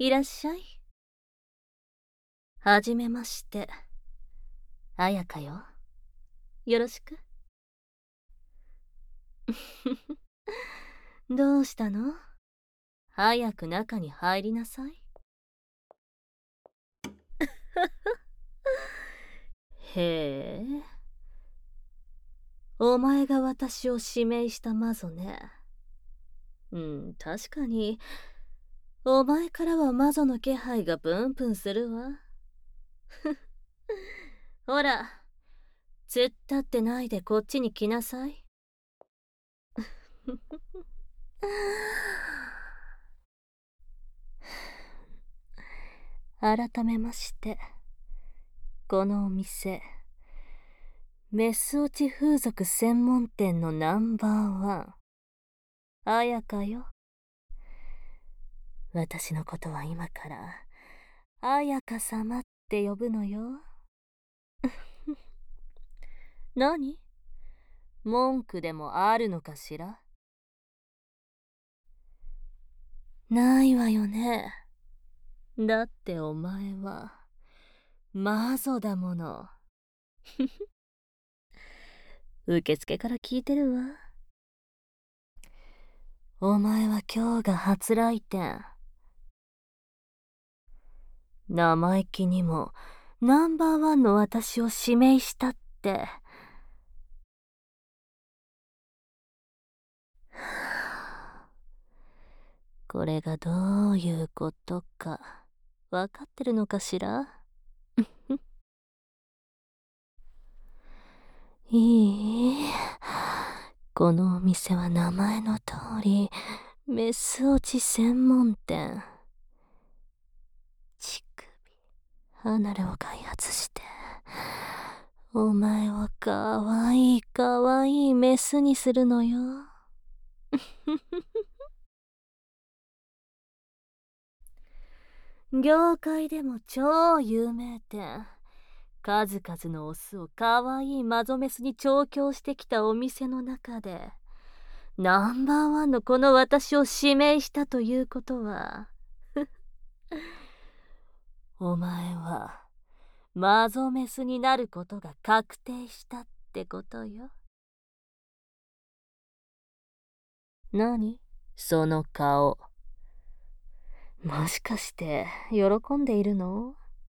いらっしゃい。はじめまして。綾香よ。よろしく。どうしたの？早く中に入りなさい。へえ。お前が私を指名した魔女ね。確かに。お前からは魔女の気配がプンプンするわ。ほら、突っ立ってないでこっちに来なさい。改めまして、このお店、メス落ち風俗専門店のナンバーワン、綾香よ。私のことは今から、綾香様って呼ぶのよ。何？文句でもあるのかしら？ないわよね。だってお前は、魔女だもの。受付から聞いてるわ。お前は今日が初来店。生意気にもナンバーワンの私を指名したって。これがどういうことか分かってるのかしら？いい？このお店は名前の通りメス落ち専門店。乳首離れを開発してお前をかわいいかわいいメスにするのよ。業界でも超有名店。数々のオスをかわいいマゾメスに調教してきたお店の中でナンバーワンのこの私を指名したということはお前はマゾメスになることが確定したってことよ。何？その顔。もしかして喜んでいるの？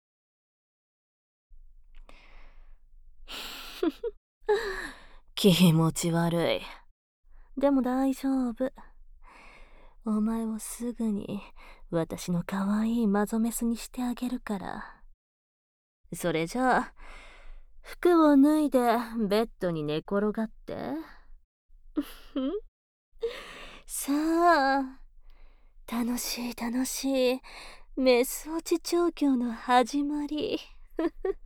気持ち悪い。でも大丈夫。お前をすぐに私の可愛いマゾメスにしてあげるから。それじゃあ服を脱いでベッドに寝転がって。さあ、楽しい楽しいメス落ち調教の始まり。